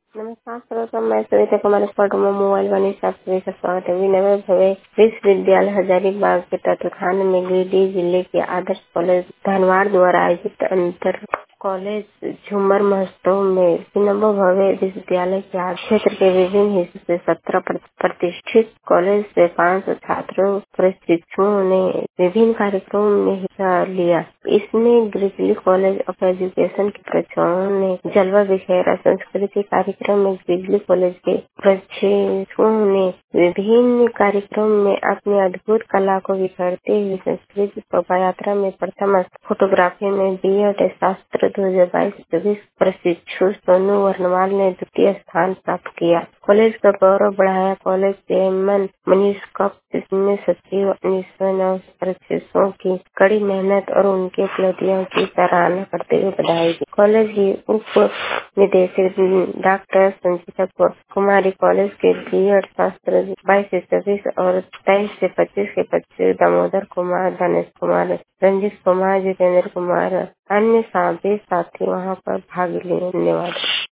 नमस्कार श्रोता, मैं सविता कुमार स्पॉट में मोबाइल वाणी से आप सभी का स्वागत है। विनम्र भव्य विश्वविद्यालय हजारीबाग के तत्वाधान में गिरिडीह जिले के आदर्श कॉलेज धानवाड़ द्वारा आयोजित अंतर कॉलेज झूमर महोत्सव में विनम्र भव्य विश्वविद्यालय के क्षेत्र के विभिन्न हिस्सों से 17 प्रतिष्ठित कॉलेज से 500 छात्रों प्रशिक्षुओं ने विभिन्न कार्यक्रमों में हिस्सा लिया। इसमें ग्रिजली कॉलेज ऑफ एजुकेशन के प्रशिक्षुओं ने जलवा बिखेरा। संस्कृति कार्यक्रम में ग्रिजली कॉलेज के प्रशिक्षुओं ने विभिन्न कार्यक्रम में अपनी अद्भुत कला को बिखरते हुए संस्कृति शोभा यात्रा में प्रथम, फोटोग्राफी में B.Ed शास्त्र 2022-24 प्रशिक्षु सोनू वर्णवाल ने द्वितीय स्थान प्राप्त किया। कॉलेज का गौरव बढ़ाया। कॉलेज चेयरमैन मनीष कप ने सचिव 1909 प्रशिक्षुओं की कड़ी मेहनत और उनकी उपलब्धियों की सराहना करते हुए बधाई दी। कॉलेज की उप निदेशक डॉक्टर संचिता कुमारी, कॉलेज के B.Ed शास्त्र 22-24 और 23-25 के 25 दामोदर कुमार, धनेश कुमार, रंजित कुमार, जितेंद्र कुमार, अन्य सभी साथी वहां पर भाग लिए। धन्यवाद।